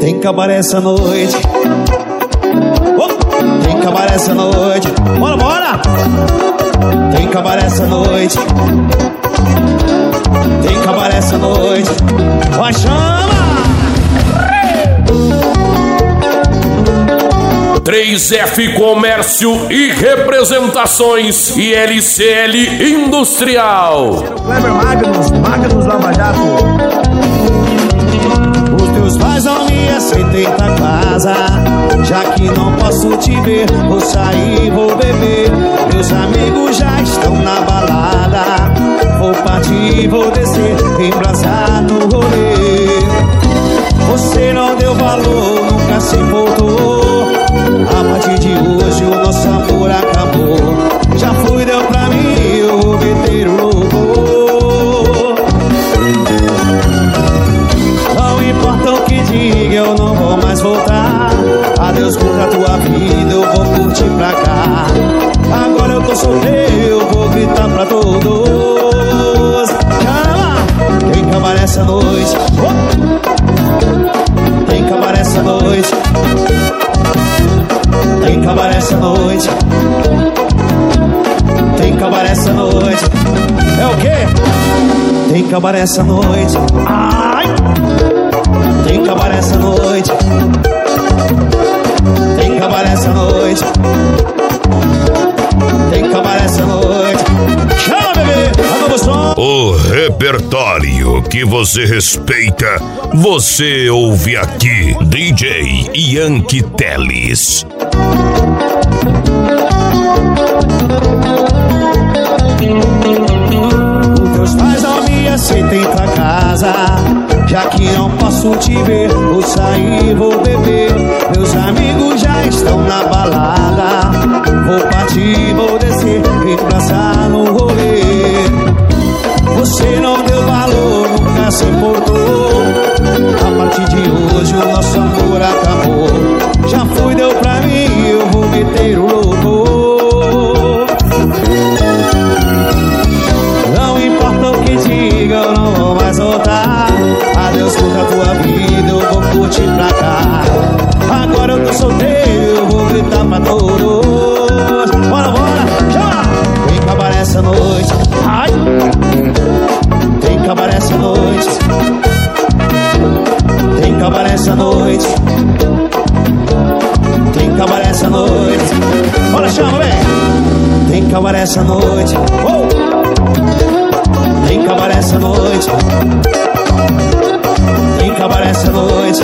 Tem cabaré essa noite. Tem cabaré essa noite. Bora, bora! Tem cabaré essa noite. Tem cabaré essa noite. Vai, chama! 3F Comércio e Representações e LCL Industrial. Kleber Magnus Lava Jato. Os teus pais não me aceitam em tua casa, já que não posso te ver. Vou sair, vou beber. Meus amigos já estão na balada. Vou partir, vou descer, embrasar no rolê. Você não deu valor, nunca se importou. A partir de hoje o nosso amor acabou. Já fui, deu pra mim, eu vou meter o louvor. Não importa o que diga, eu não vou mais voltar. Adeus contra a tua vida, eu vou curtir pra cá. Agora eu tô solteiro, eu vou gritar pra todos. Calma, tem cabaré essa noite. Tem cabaré essa noite. Tem cabaré essa noite. Tem cabaré essa noite. É o quê? Tem cabaré essa noite. Ai! Tem cabaré essa noite. Tem cabaré essa noite. Tem cabaré essa noite. Chama, bebê! A novo som. O repertório que você respeita, você ouve aqui. DJ Yankee Teles. Os teus pais não me aceitam em tua casa, já que não posso te ver. Vou sair, vou beber. Meus amigos já estão na balada. Vou partir, vou descer, embraçar no rolê. Você não deu valor, nunca se importou. A partir de hoje o nosso amor acabou. Já fui, deu pra mim, eu vou meter o louvor. Não importa o que diga, eu não vou mais voltar. Adeus contra a tua vida, eu vou curtir pra cá. Agora eu tô solteiro, eu vou gritar pra todos. Bora, bora, chama! Tem cabaré essa noite. Ai! Tem cabaré essa noite. Tem cabaré essa noite. Tem cabaré essa noite. Bora, chama, vem! Tem cabaré essa noite. Oh! Tem cabaré essa noite. Tem cabaré essa noite.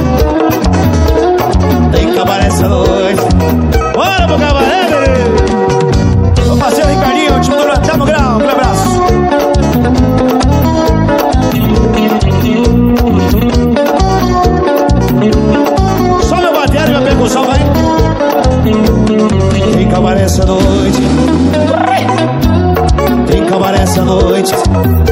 Tem cabaré essa noite. Bora pro cabaré, bebê! Meu parceiro Ricardinho, time do Natal no grau. Um abraço. Só meu bateria e minha percussão, vai. Tem cabaré essa noite. Tem cabaré essa noite.